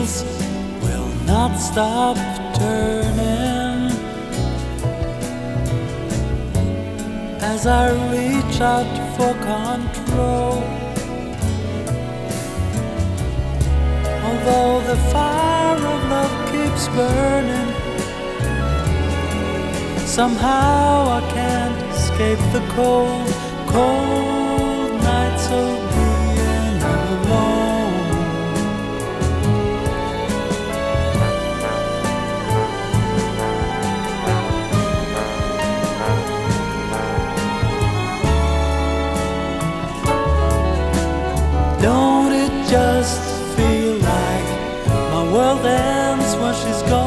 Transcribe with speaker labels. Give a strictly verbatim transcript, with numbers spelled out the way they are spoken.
Speaker 1: wheels will not stop turning as I reach out for control. Although the fire of love keeps burning, somehow I can't escape the cold, cold nights of being alone. Don't it just feel like my world ends when she's gone?